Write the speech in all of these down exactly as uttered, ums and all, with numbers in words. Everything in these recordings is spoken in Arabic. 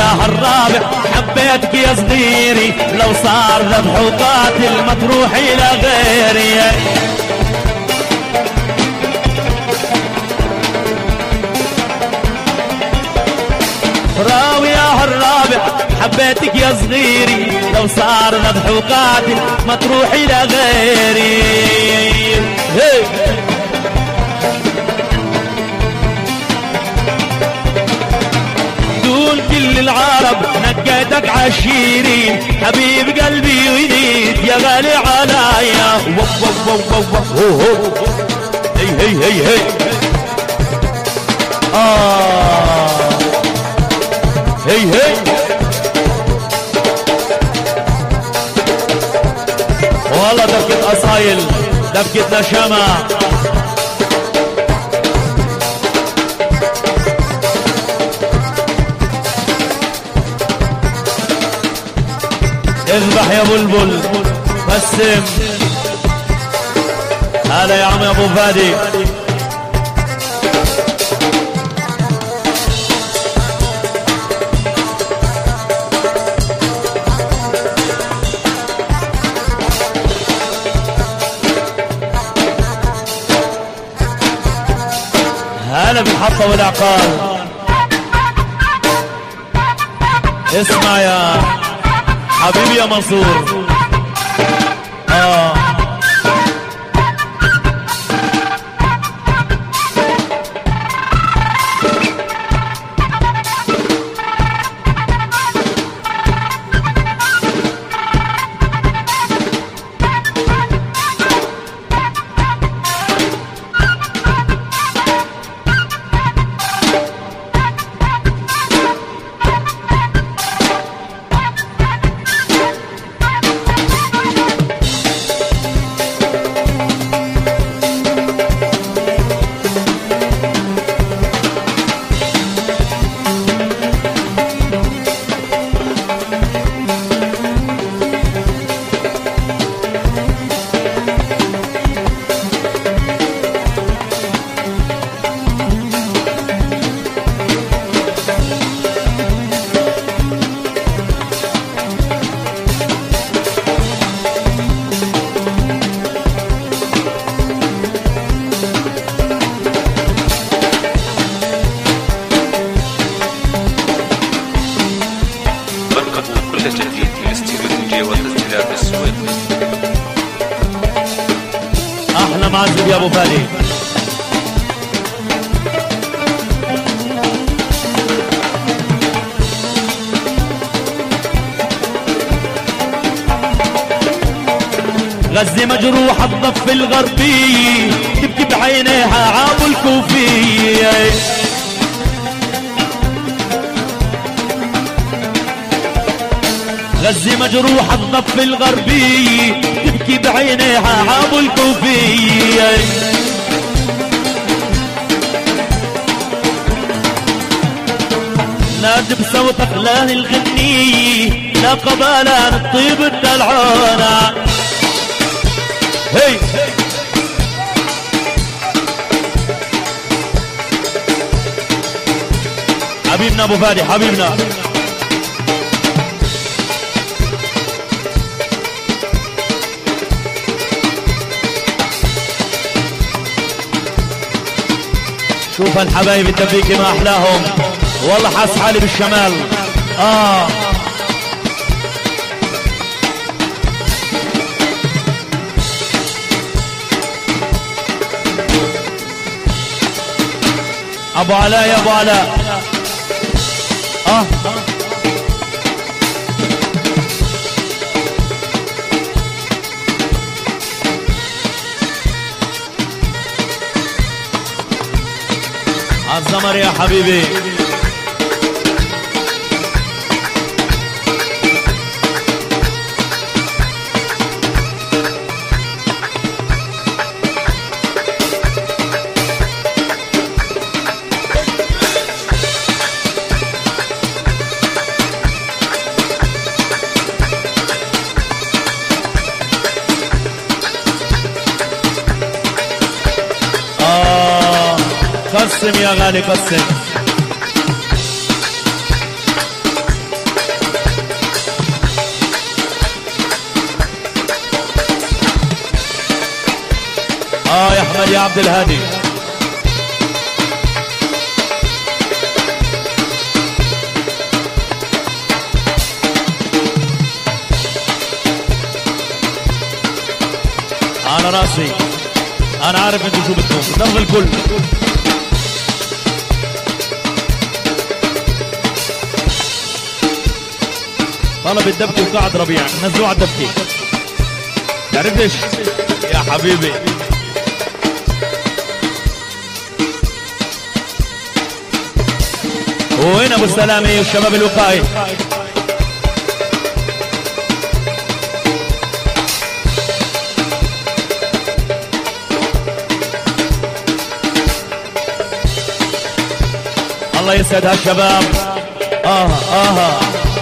هالرابع حبيتك يا صغيري، لو صار ذبح وقاتل ما تروح الى غيري. راوي يا هالرابع حبيتك يا صغيري، لو صار ذبح وقاتل ما تروح الى غيري. هي دول كل العرب نقيتك عشيرين، حبيب قلبي ويديد يا غالي عليا. وو وو وو وو وو هي هي هي هي آه هي هي والله دبكة أصايل، دبكة نشامة. اذبح يا بلبل بسم. هلا يا عم يا ابو فادي. هلا بالحطة والعقار. اسمع يا حبيبي يا منصور. آه احلى معزب يا ابو فادي. غزة مجروحة الضفة الغربية، تبكي بعينيها عابو الكوفية. غزة مجروحة الضفة الغربية، تبكي بعينيها عابو الكوفية. نادي بصوتك لان الغنية، لا قبالة الطيب الدلعونة. هي حبيبنا ابو فادي حبيبنا. شوف الحبايب الدبيكي ما احلاهم، والله حاس حالي بالشمال. اه ابو علاء يا ابو علاء. اه عالزمر يا حبيبي. قسم يا غالي قسم. اه يا احمد يا عبد الهادي. على راسي، انا عارف انتوا شو بدكم، درب الكل. طلب الدبكة وقعد ربيع، نزلوه على الدبكة. تعرفش يا حبيبي؟ وين ابو السلامي والشباب الوقائي؟ الله يسعد هالشباب. اه اه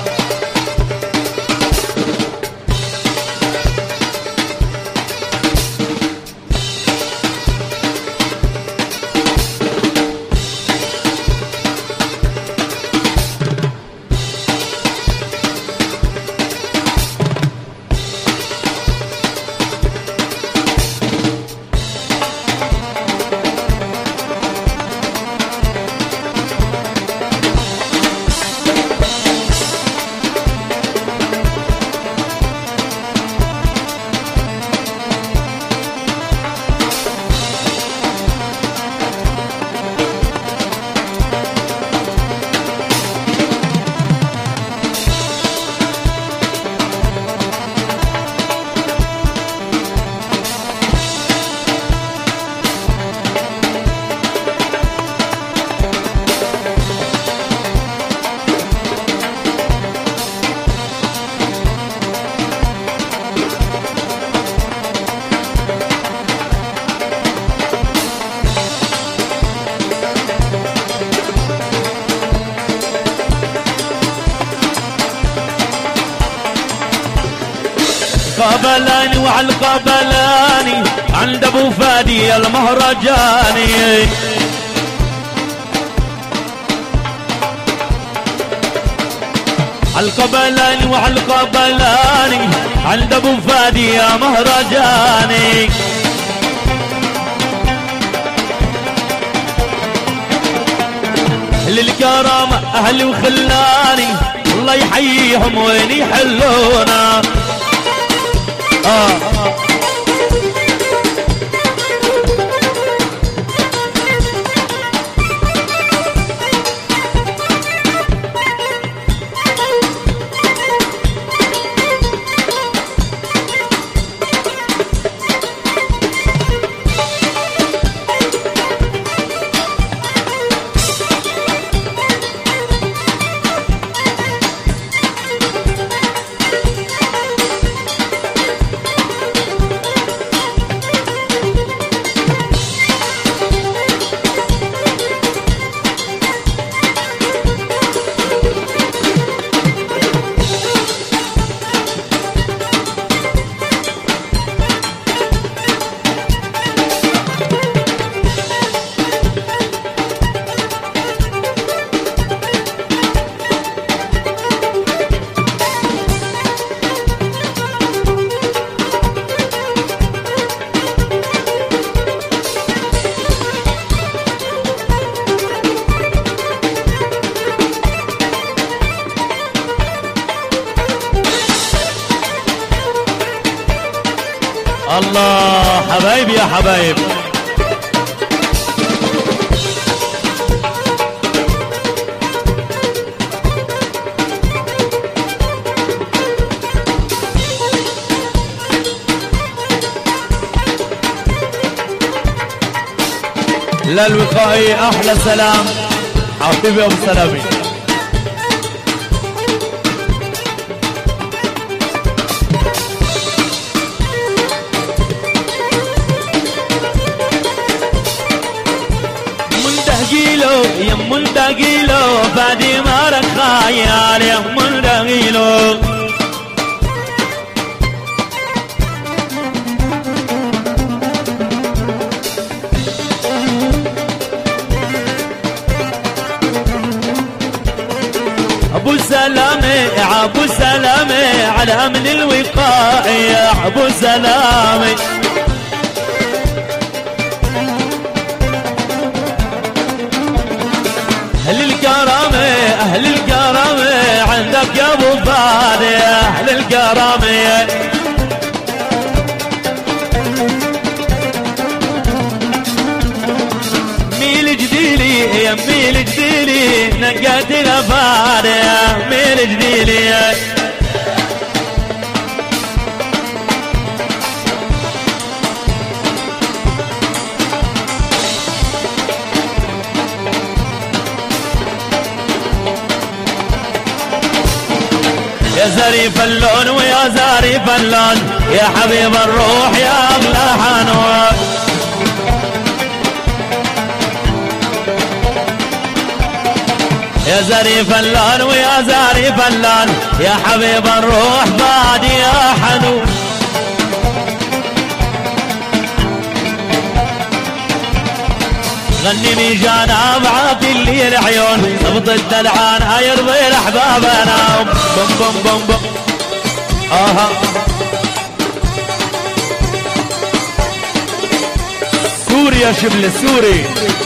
قبلاني وعلى القبلاني عند ابو فادي المهرجاني. القبلاني وعلى القبلاني عند ابو فادي يا مهرجاني. للكرامة اهلي وخلاني الله يحييهم وين يحلونا. آه. الله حبايب يا حبايب. للوقائي احلى سلام حبيبي ابو سلامي. يم مندقيلو فادي مارك خيال يم مندقيلو. ابو سلامي ابو سلامي على من الوقائي ابو سلامي. رامي ميل جديلي يا ميل جديلي نقات غفار يا ميل جديلي يا زريف اللون ويا زريف اللون يا حبيب الروح يا اغلى حنون يا زريف اللون ويا زريف اللون يا حبيب الروح بعد يا حنون غنيني جانب عاطي اللي العيون ضبط الدلعان هيرضي الاحبابنا بم بم بم بم اها سوري يا شبل سوري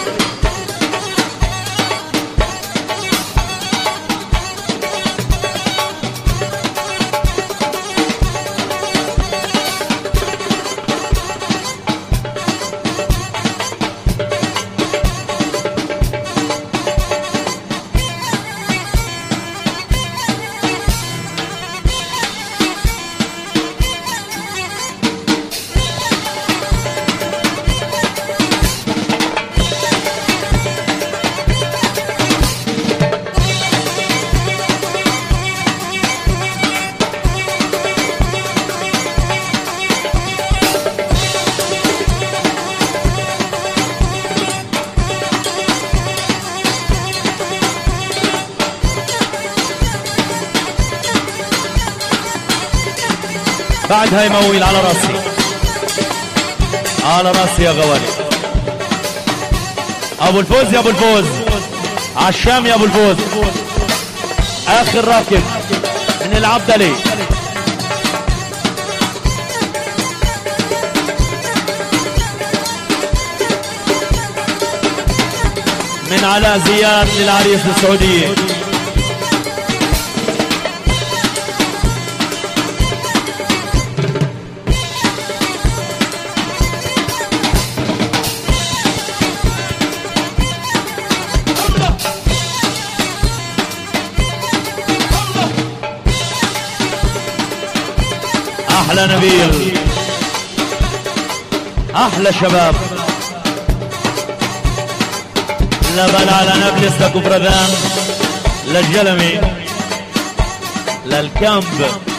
بعد هاي مويل على راسي على راسي يا غوالي ابو الفوز يا ابو الفوز عالشام يا ابو الفوز اخر راكب من العبدلي من علاء زياد للعريس السعودية احلى نبيل احلى شباب لبن على نابلس لكفردان للجلمي للكامب